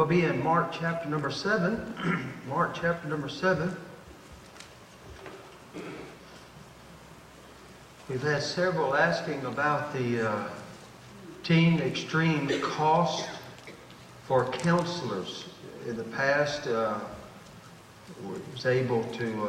We'll be in Mark chapter number 7. Mark chapter number 7. We've had several asking about the teen extreme cost for counselors. In the past, was able to,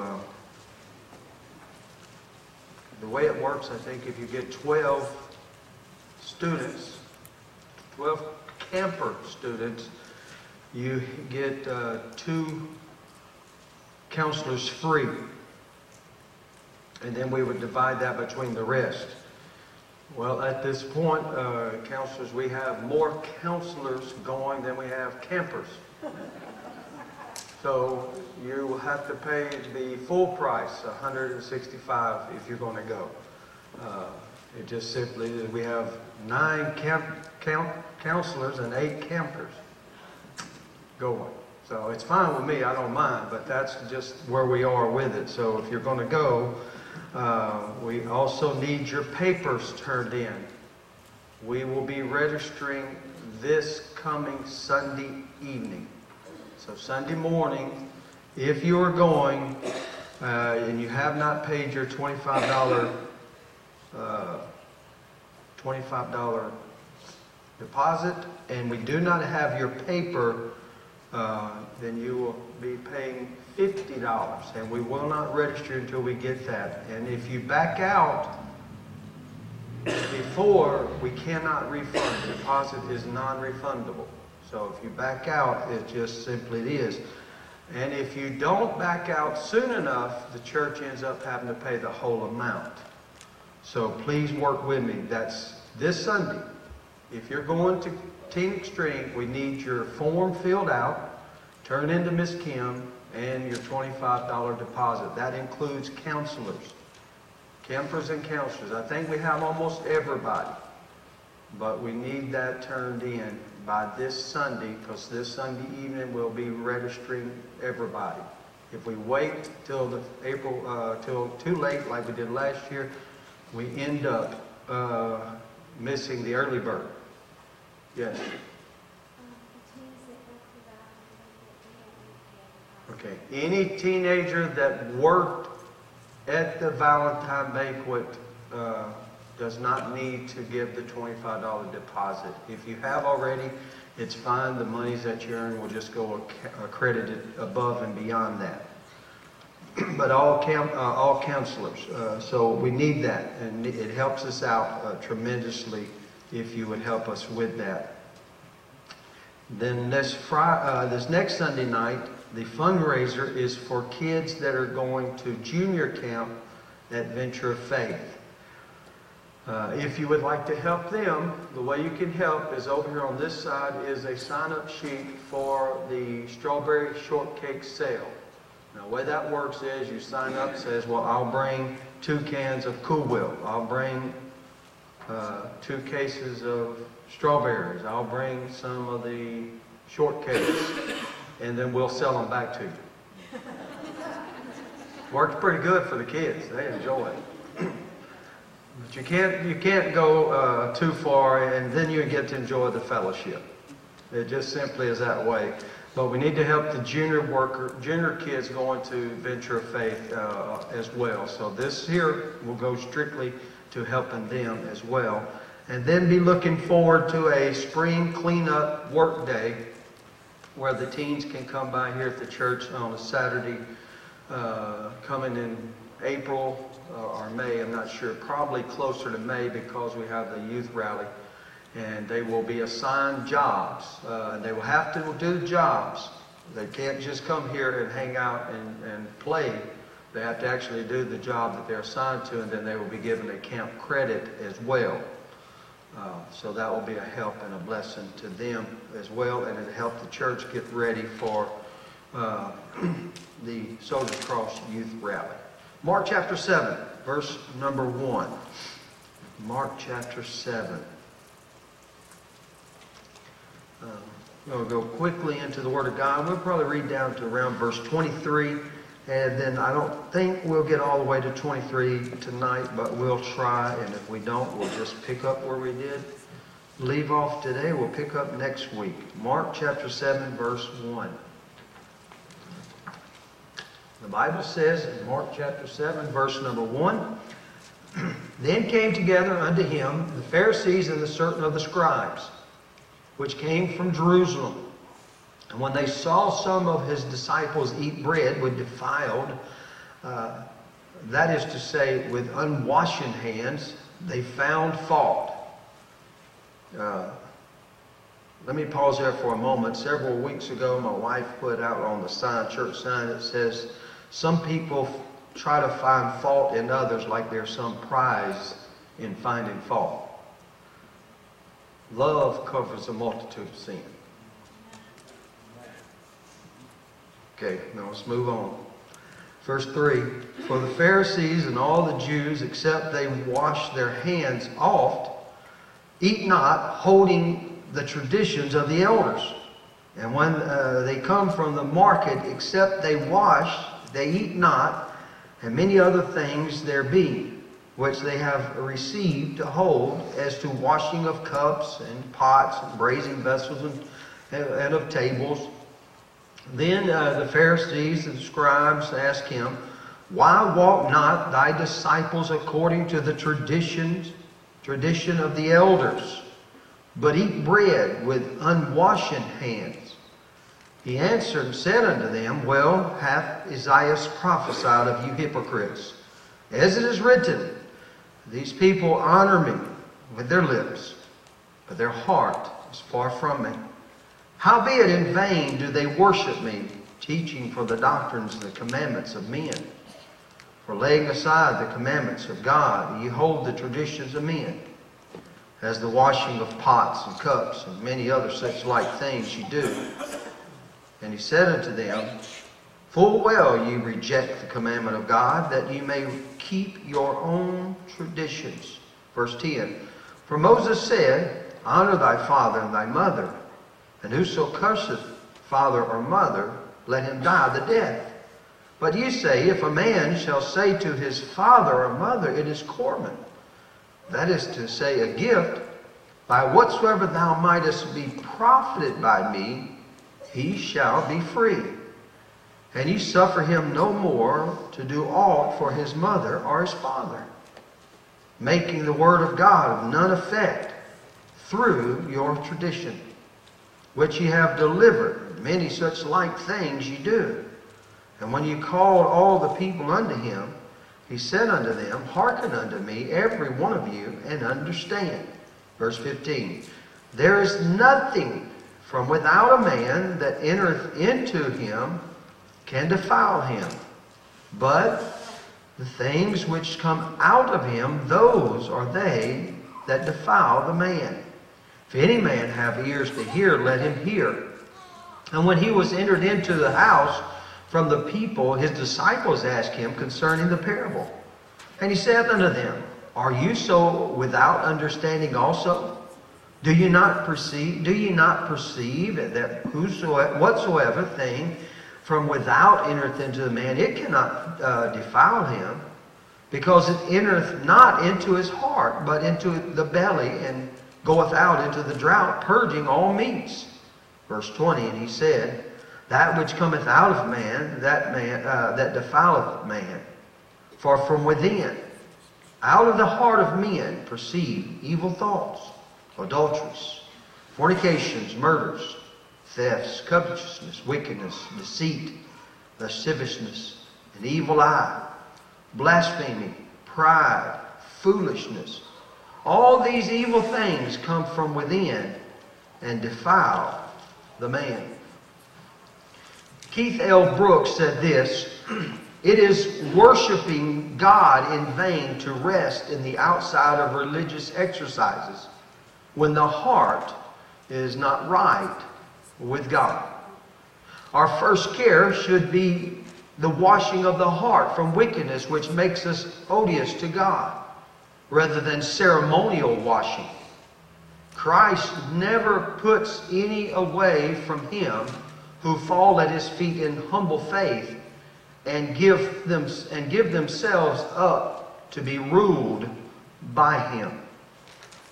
the way it works, I think if you get 12 students, 12 camper students, you get 2 counselors free. And then we would divide that between the rest. Well, at this point, counselors, we have more counselors going than we have campers. So you will have to pay the full price, $165, if you're going to go. It just simply, we have 9 counselors and 8 campers going. So it's fine with me, I don't mind, but that's just where we are with it. So if you're going to go, we also need your papers turned in. We will be registering this coming Sunday evening. So Sunday morning, if you are going and you have not paid your $25 deposit, and we do not have your paper, then you will be paying $50, and we will not register until we get that. And if you back out before, we cannot refund. The deposit is non-refundable. So if you back out, it just simply is. And if you don't back out soon enough, the church ends up having to pay the whole amount. So please work with me. That's this Sunday. If you're going to Teen Extreme, we need your form filled out, turn into Miss Kim, and your $25 deposit. That includes counselors, campers and counselors. I think we have almost everybody, but we need that turned in by this Sunday, because this Sunday evening we'll be registering everybody. If we wait till the till too late, like we did last year, we end up missing the early bird. Yes. Okay. Any teenager that worked at the Valentine banquet does not need to give the $25 deposit. If you have already, it's fine. The monies that you earn will just go accredited above and beyond that. But all counselors. So we need that, and it helps us out tremendously if you would help us with that. Then this next Sunday night, the fundraiser is for kids that are going to junior camp at Venture of Faith. If you would like to help them, the way you can help is over here on this side is a sign-up sheet for the strawberry shortcake sale. Now, the way that works is you sign up, says, well, I'll bring 2 cans of Cool Whip. I'll bring 2 cases of strawberries. I'll bring some of the shortcakes, and then we'll sell them back to you. Works pretty good for the kids. They enjoy it. But you can't go too far, and then you get to enjoy the fellowship. It just simply is that way. But we need to help the junior kids going to Venture of Faith as well. So this here will go strictly to helping them as well. And then be looking forward to a spring cleanup work day where the teens can come by here at the church on a Saturday coming in April or May, I'm not sure, probably closer to May because we have the youth rally. And they will be assigned jobs. They will have to do jobs. They can't just come here and hang out and play. They have to actually do the job that they're assigned to, and then they will be given a camp credit as well. So that will be a help and a blessing to them as well, and it'll help the church get ready for the Soldiers Cross Youth Rally. Mark chapter 7, verse number 1. Mark chapter 7. We'll go quickly into the Word of God. We'll probably read down to around verse 23, and then I don't think we'll get all the way to 23 tonight, but we'll try, and if we don't, we'll just pick up where we did leave off today. We'll pick up next week. Mark chapter 7, verse 1. The Bible says in Mark chapter 7, verse number 1, Then came together unto him the Pharisees and the certain of the scribes, which came from Jerusalem. And when they saw some of his disciples eat bread with defiled, that is to say, with unwashen hands, they found fault. Let me pause there for a moment. Several weeks ago, my wife put out on the sign, church sign, that says, some people try to find fault in others like there's some prize in finding fault. Love covers a multitude of sin. Okay, now let's move on. Verse 3, For the Pharisees and all the Jews, except they wash their hands oft, eat not, holding the traditions of the elders. And when they come from the market, except they wash, they eat not, and many other things there be, which they have received to hold, as to washing of cups and pots and brazen vessels and of tables. Then the Pharisees and scribes asked him, Why walk not thy disciples according to the tradition of the elders, but eat bread with unwashen hands? He answered and said unto them, Well hath Isaiah prophesied of you hypocrites, as it is written, These people honor me with their lips, but their heart is far from me. Howbeit in vain do they worship me, teaching for the doctrines and the commandments of men. For laying aside the commandments of God, ye hold the traditions of men, as the washing of pots and cups and many other such like things ye do. And he said unto them, Full well ye reject the commandment of God, that ye may keep your own traditions. Verse 10, For Moses said, Honor thy father and thy mother, and whoso curseth father or mother, let him die the death. But ye say, If a man shall say to his father or mother, It is Corban, that is to say, a gift, by whatsoever thou mightest be profited by me, he shall be free. And ye suffer him no more to do aught for his mother or his father, making the word of God of none effect through your tradition, which ye have delivered. Many such like things ye do. And when ye called all the people unto him, he said unto them, Hearken unto me, every one of you, and understand. Verse 15, There is nothing from without a man that entereth into him can defile him, but the things which come out of him, those are they that defile the man. If any man have ears to hear, let him hear. And when he was entered into the house from the people, his disciples asked him concerning the parable. And he said unto them, Are you so without understanding also? Do ye not perceive that whatsoever thing from without entereth into the man, it cannot defile him, because it entereth not into his heart, but into the belly, and goeth out into the drought, purging all meats. Verse 20, And he said, That which cometh out of man, that defileth man. For from within, out of the heart of men, proceed evil thoughts, adulteries, fornications, murders, thefts, covetousness, wickedness, deceit, lasciviousness, an evil eye, blasphemy, pride, foolishness. All these evil things come from within and defile the man. Keith L. Brooks said this, It is worshiping God in vain to rest in the outside of religious exercises when the heart is not right with God. Our first care should be the washing of the heart from wickedness, which makes us odious to God, rather than ceremonial washing. Christ never puts any away from him who fall at his feet in humble faith and give themselves up to be ruled by him.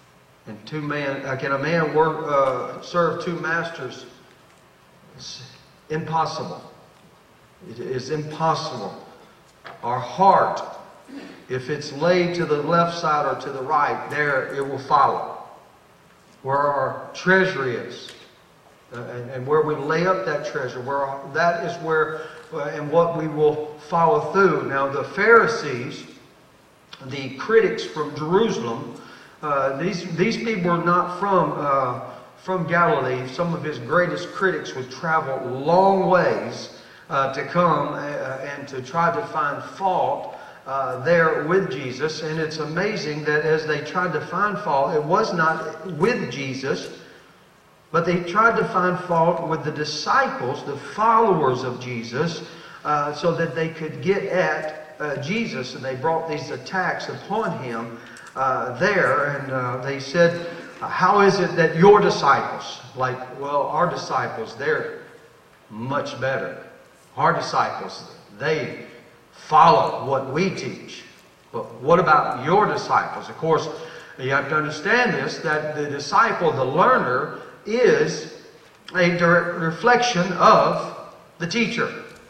And can a man serve two masters? It's impossible. It is impossible. Our heart, if it's laid to the left side or to the right, there it will follow. Where our treasure is, and where we lay up that treasure, that is where and what we will follow through. Now the Pharisees, the critics from Jerusalem, these people were not from Galilee. Some of his greatest critics would travel long ways to come and to try to find fault there with Jesus. And it's amazing that as they tried to find fault, it was not with Jesus, but they tried to find fault with the disciples, the followers of Jesus, so that they could get at Jesus. And they brought these attacks upon him there. And they said, how is it that your disciples, our disciples, they're much better. Our disciples, they follow what we teach. But what about your disciples? Of course, you have to understand this, that the disciple, the learner, is a direct reflection of the teacher.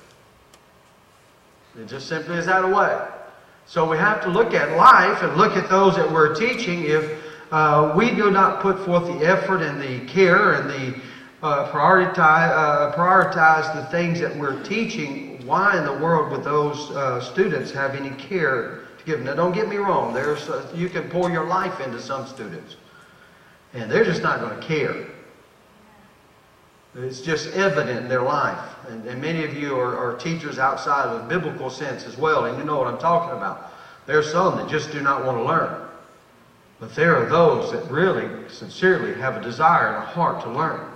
It just simply is that way. So we have to look at life and look at those that we're teaching. If we do not put forth the effort and the care and the prioritize the things that we're teaching, why in the world would those students have any care to give? Now, don't get me wrong. You can pour your life into some students, and they're just not going to care. It's just evident in their life. And many of you are teachers outside of a biblical sense as well, and you know what I'm talking about. There are some that just do not want to learn. But there are those that really, sincerely have a desire and a heart to learn.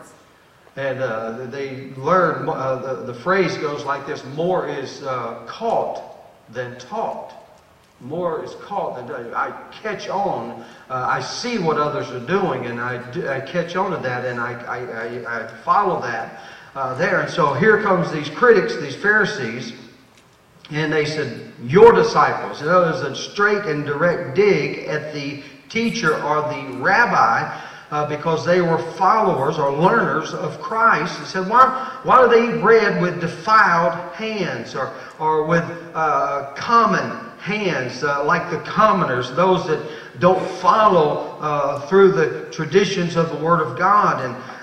And they learn, the phrase goes like this: more is caught than taught. More is caught than taught. I catch on, I see what others are doing, and I catch on to that, and I follow that there. And so here comes these critics, these Pharisees, and they said, your disciples. In other words, a straight and direct dig at the teacher or the rabbi, because they were followers or learners of Christ. He said, why do they eat bread with defiled hands or with common hands, like the commoners, those that don't follow through the traditions of the Word of God?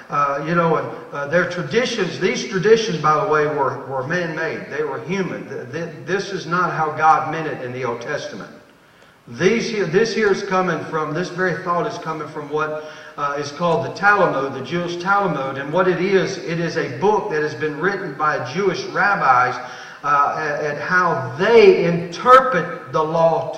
And their traditions, these traditions, by the way, were man-made. They were human. This is not how God meant it in the Old Testament. This very thought is coming from what is called the Talmud, the Jewish Talmud. And what it is a book that has been written by Jewish rabbis at how they interpret the law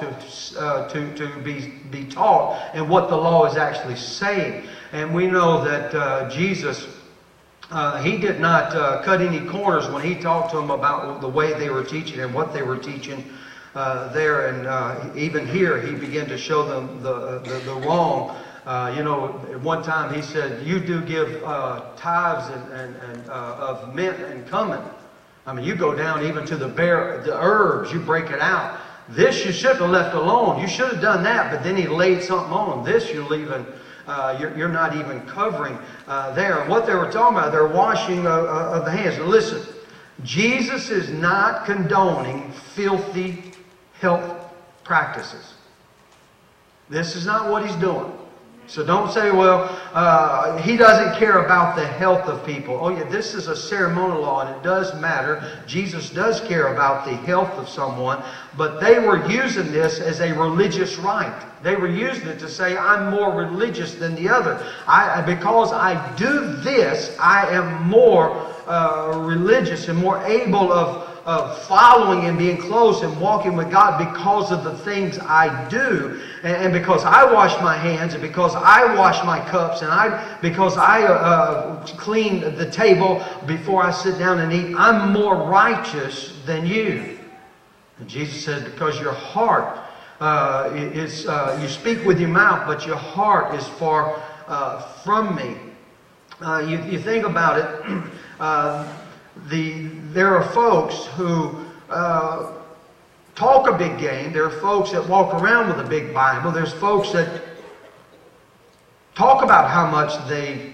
to be taught and what the law is actually saying. And we know that Jesus, he did not cut any corners when he talked to them about the way they were teaching and what they were teaching there. And even here, he began to show them the wrong. At one time he said, you do give tithes and of mint and cumin. I mean, you go down even to the herbs, you break it out. This you should have left alone. You should have done that, but then he laid something on. This you're leaving, you're not even covering there. And what they were talking about, they're washing of the hands. Now listen, Jesus is not condoning filthy health practices. This is not what he's doing. So don't say, well, he doesn't care about the health of people. Oh yeah, this is a ceremonial law and it does matter. Jesus does care about the health of someone. But they were using this as a religious rite. They were using it to say, I'm more religious than the other. Because I do this, I am more religious and more able of following and being close and walking with God because of the things I do, and because I wash my hands, and because I wash my cups, and because I clean the table before I sit down and eat. I'm more righteous than you. And Jesus said, because your heart is, you speak with your mouth, but your heart is far from me. You think about it. There are folks who talk a big game. There are folks that walk around with a big Bible. There's folks that talk about how much they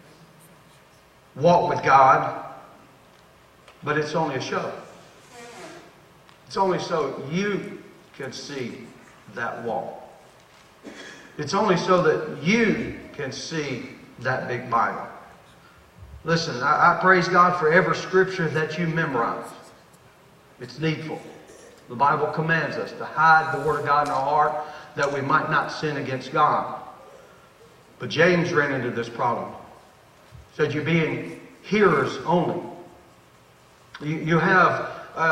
walk with God, but it's only a show. It's only so you can see that walk. It's only so that you can see that big Bible. Listen, I praise God for every scripture that you memorize. It's needful. The Bible commands us to hide the Word of God in our heart that we might not sin against God. But James ran into this problem. He said, you're being hearers only. You have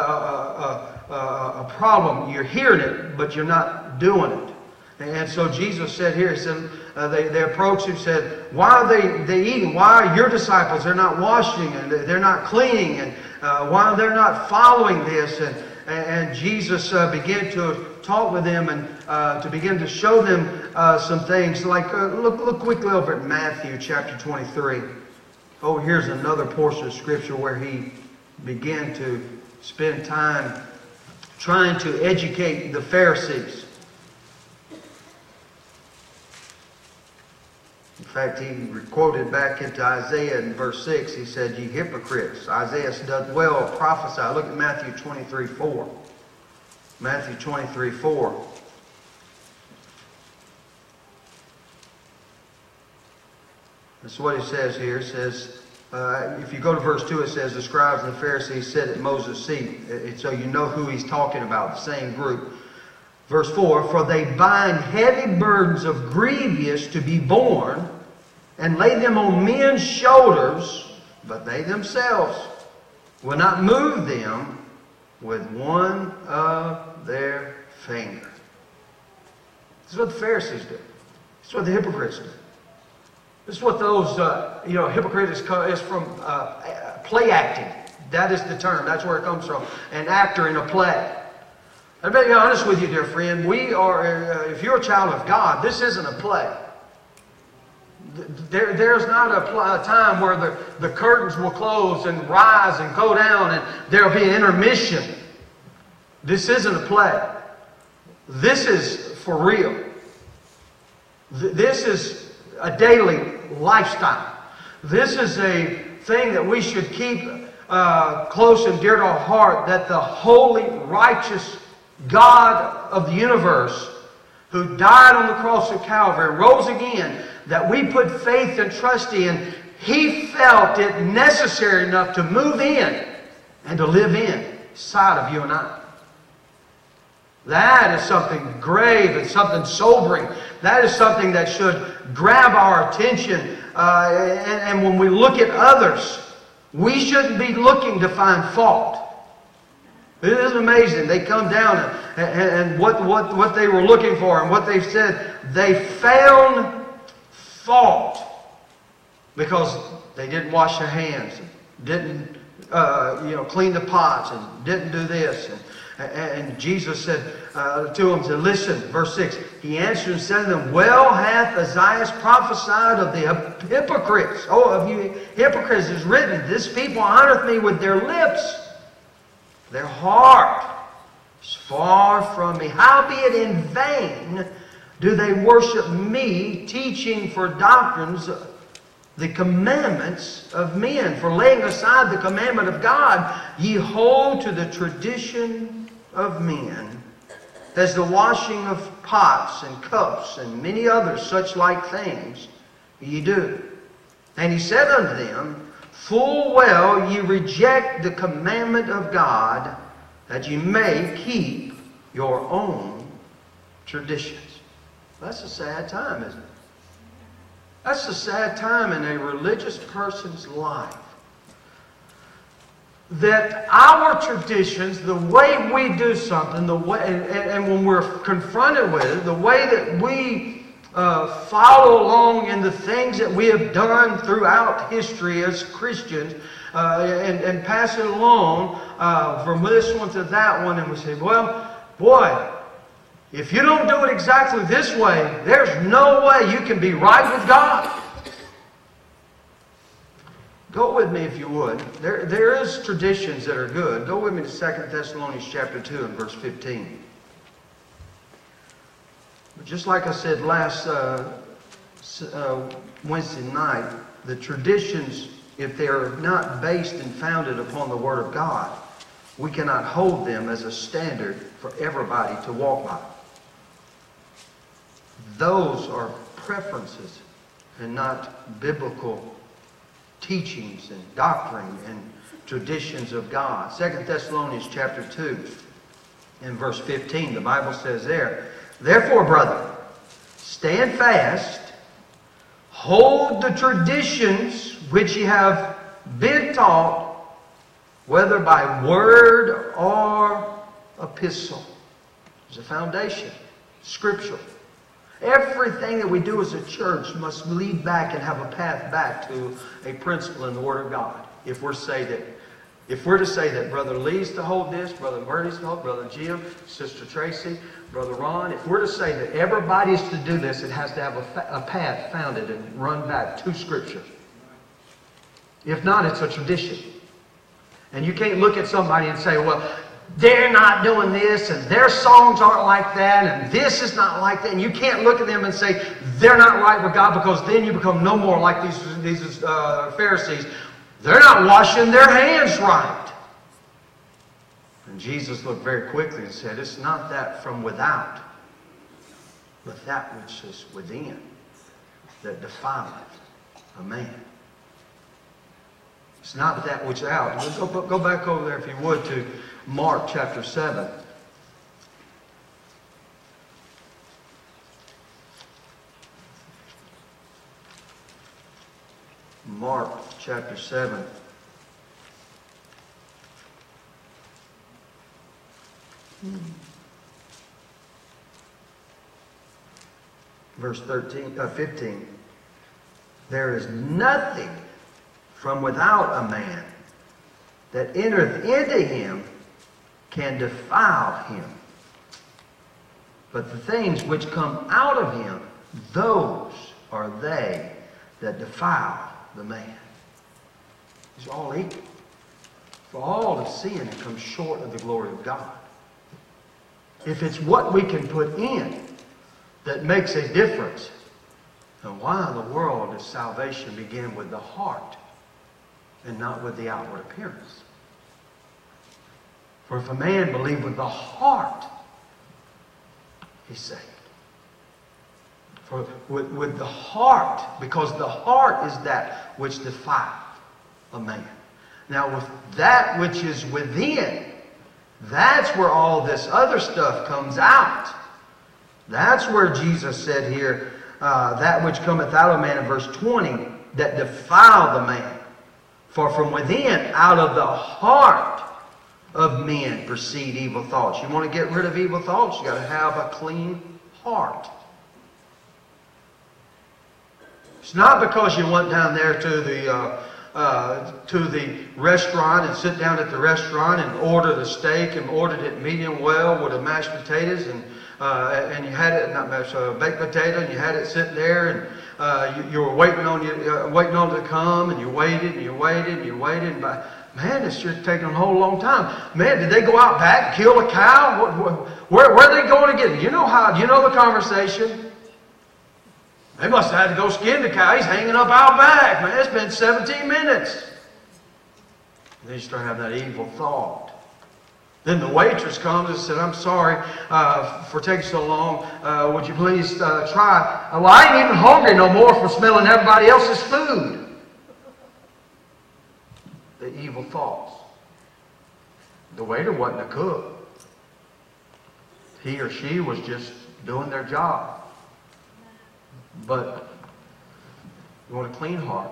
a problem. You're hearing it, but you're not doing it. And so Jesus said here, he said, they approached him and said, why are they eating? Why are your disciples? They're not washing and they're not cleaning. And why they're not following this? And Jesus began to talk with them and to begin to show them some things. Like, look quickly over at Matthew chapter 23. Oh, here's another portion of Scripture where he began to spend time trying to educate the Pharisees. In fact, he quoted back into Isaiah in verse 6. He said, ye hypocrites, Isaiah doth well prophesy. Look at Matthew 23:4. Matthew 23:4. That's what he says here. It says, if you go to verse 2, it says, the scribes and the Pharisees sat at Moses' seat. So you know who he's talking about, the same group. Verse 4, for they bind heavy burdens of grievous to be borne, and lay them on men's shoulders, but they themselves will not move them with one of their fingers. This is what the Pharisees do. This is what the hypocrites do. This is what those, hypocrites is from play acting. That is the term. That's where it comes from. An actor in a play. I better be honest with you, dear friend. We are, if you're a child of God, this isn't a play. There's not a time where the curtains will close and rise and go down and there'll be an intermission. This isn't a play. This is for real. This is a daily lifestyle. This is a thing that we should keep close and dear to our heart, that the holy, righteous God of the universe, who died on the cross of Calvary and rose again, that we put faith and trust in, He felt it necessary enough to move in and to live inside of you and I. That is something grave and something sobering. That is something that should grab our attention. And when we look at others, we shouldn't be looking to find fault. It is amazing. They come down and what they were looking for and what they said, they found fault because they didn't wash their hands, didn't clean the pots, and didn't do this. And Jesus said to them, said, listen, verse 6, He answered and said to them, well hath Isaiah prophesied of the hypocrites. Oh, of you hypocrites is written, this people honoreth me with their lips. Their heart is far from me. Howbeit in vain do they worship me, teaching for doctrines the commandments of men. For laying aside the commandment of God, ye hold to the tradition of men, as the washing of pots and cups and many other such like things ye do. And He said unto them, full well ye reject the commandment of God, that ye may keep your own traditions. That's a sad time, isn't it? That's a sad time in a religious person's life. That our traditions, the way we do something, the way, and when we're confronted with it, the way that we follow along in the things that we have done throughout history as Christians, and pass it along from this one to that one, and we say, well, boy, if you don't do it exactly this way, there's no way you can be right with God. Go with me if you would. There is traditions that are good. Go with me to 2 Thessalonians chapter 2 and verse 15. But just like I said last Wednesday night, the traditions, if they are not based and founded upon the Word of God, we cannot hold them as a standard for everybody to walk by. Those are preferences and not biblical teachings and doctrine and traditions of God. 2 Thessalonians chapter 2 and verse 15, the Bible says there, "Therefore, brethren, stand fast, hold the traditions which ye have been taught, whether by word or epistle." There's a foundation, scriptural. Everything that we do as a church must lead back and have a path back to a principle in the Word of God. If we're to say that Brother Lee's to hold this, Brother Murray's to hold, Brother Jim, Sister Tracy, Brother Ron, if we're to say that everybody's to do this, it has to have a path founded and run back to Scripture. If not, it's a tradition. And you can't look at somebody and say, well, they're not doing this, and their songs aren't like that, and this is not like that. And you can't look at them and say, they're not right with God, because then you become no more like these Pharisees. They're not washing their hands right. And Jesus looked very quickly and said, it's not that from without, but that which is within that defileth a man. It's not that which is out. Go back over there, if you would, to Mark chapter 7. Mark chapter 7. Verse 15. There is nothing from without a man that entereth into him can defile him. But the things which come out of him, those are they that defile the man. These are all equal. For all have sinned and come short of the glory of God. If it's what we can put in that makes a difference, then why in the world does salvation begin with the heart and not with the outward appearance? For if a man believe with the heart, he's saved. For with the heart, because the heart is that which defileth a man. Now with that which is within, that's where all this other stuff comes out. That's where Jesus said here, that which cometh out of man in verse 20, that defile the man. For from within, out of the heart of men proceed evil thoughts. You want to get rid of evil thoughts, you got to have a clean heart. It's not because you went down there to the restaurant and sit down at the restaurant and ordered a steak and ordered it medium well with a mashed potatoes and you had it, not mashed, baked potato, and you had it sitting there and you were waiting on it to come, and you waited and you waited and you waited. And man, it's just taking a whole long time. Man, did they go out back and kill a cow? Where are they going to get it? You know the conversation. They must have had to go skin the cow. He's hanging up out back. Man, it's been 17 minutes. And then you start having that evil thought. Then the waitress comes and said, I'm sorry for taking so long. Would you please try? Well, I ain't even hungry no more from smelling everybody else's food. The evil thoughts. The waiter wasn't a cook. He or she was just doing their job. But you want a clean heart.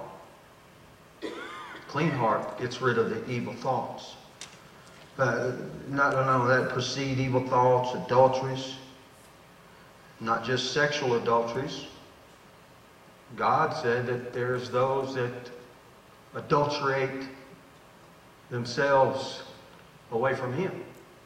Clean heart gets rid of the evil thoughts. Not only that, proceed evil thoughts, adulteries, not just sexual adulteries. God said that there's those that adulterate themselves away from Him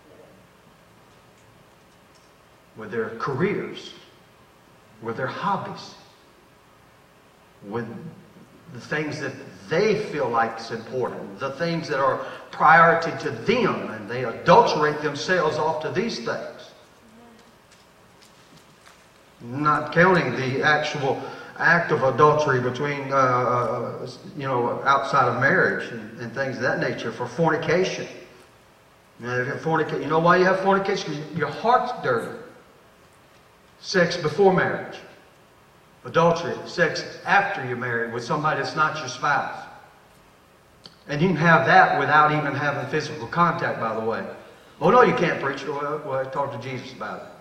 with their careers, with their hobbies, with the things that they feel like is important, the things that are priority to them, and they adulterate themselves off to these things. Not counting the actual act of adultery between, outside of marriage and things of that nature, for fornication. You know why you have fornication? Because your heart's dirty. Sex before marriage. Adultery, sex after you're married with somebody that's not your spouse. And you can have that without even having physical contact, by the way. Oh, no, you can't preach. Well, talk to Jesus about it.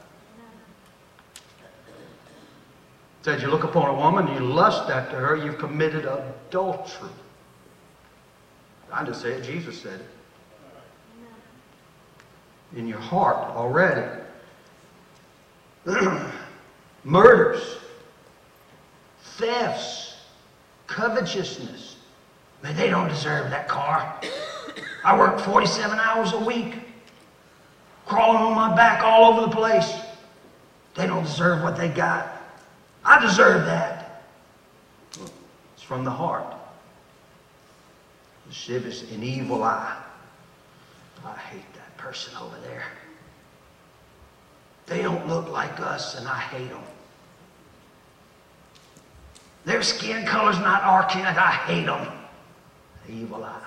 It said you look upon a woman, you lust after her, you've committed adultery. I didn't say it, Jesus said it. In your heart already. Murders, thefts, covetousness. Man, they don't deserve that car. I work 47 hours a week, crawling on my back all over the place. They don't deserve what they got. I deserve that. It's from the heart. Lascivious, an evil eye. I hate that person over there. They don't look like us, and I hate them. Their skin color's not our kind. I hate them. Evil eye.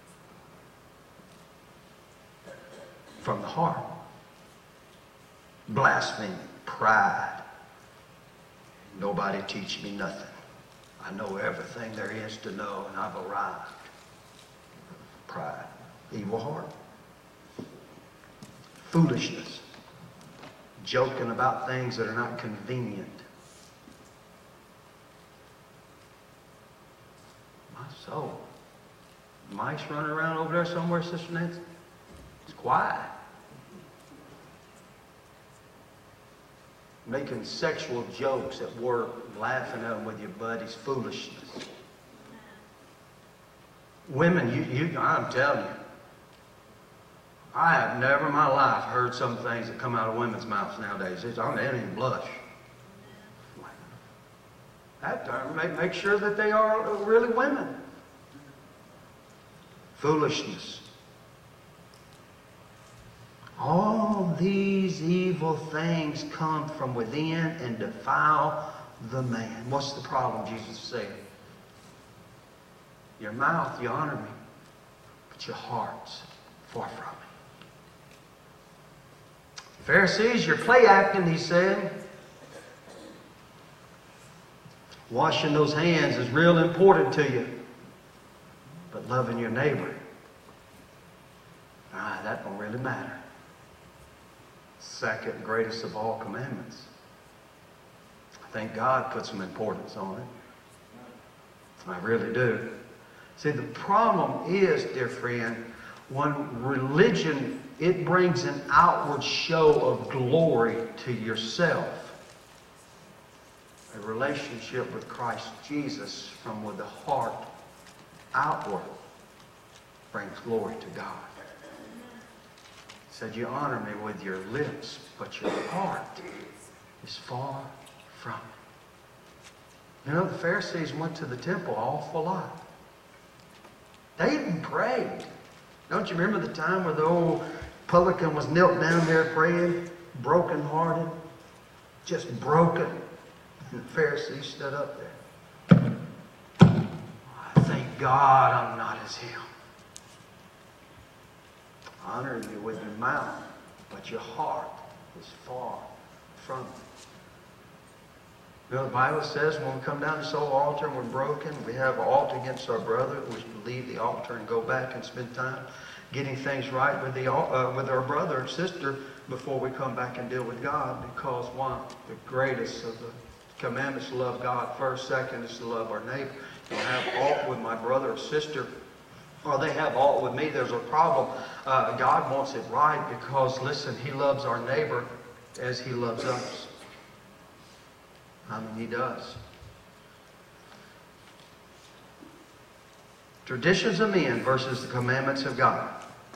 From the heart. Blasphemy, pride. Nobody teach me nothing. I know everything there is to know, and I've arrived. Pride. Evil heart. Foolishness. Joking about things that are not convenient. My soul. Mice running around over there somewhere, Sister Nancy? It's quiet. Making sexual jokes at work, laughing at them with your buddies, foolishness. Women, I'm telling you, I have never in my life heard some things that come out of women's mouths nowadays. They don't even blush. Make sure that they are really women. Foolishness. All these evil things come from within and defile the man. What's the problem, Jesus said? Your mouth, you honor me, but your heart's far from me. Pharisees, you're play acting, he said. Washing those hands is real important to you. But loving your neighbor, that don't really matter. Second greatest of all commandments. I think God put some importance on it. I really do. See, the problem is, dear friend, when religion, it brings an outward show of glory to yourself. A relationship with Christ Jesus from with the heart outward brings glory to God. He said, you honor me with your lips, but your heart is far from me. You know, the Pharisees went to the temple an awful lot. They even prayed. Don't you remember the time where the old publican was knelt down there praying, broken-hearted, just broken? And the Pharisees stood up there. I thank God I'm not as him. Honor you with your mouth, but your heart is far from me. You know, the Bible says when we come down to this old altar and we're broken, we have an alt against our brother, we should leave the altar and go back and spend time getting things right with our brother and sister before we come back and deal with God. Because one, the greatest of the commandments to love God first, second is to love our neighbor. If I have alt with my brother or sister, or they have alt with me, there's a problem. God wants it right because, listen, He loves our neighbor as He loves us. I mean, He does. Traditions of men versus the commandments of God.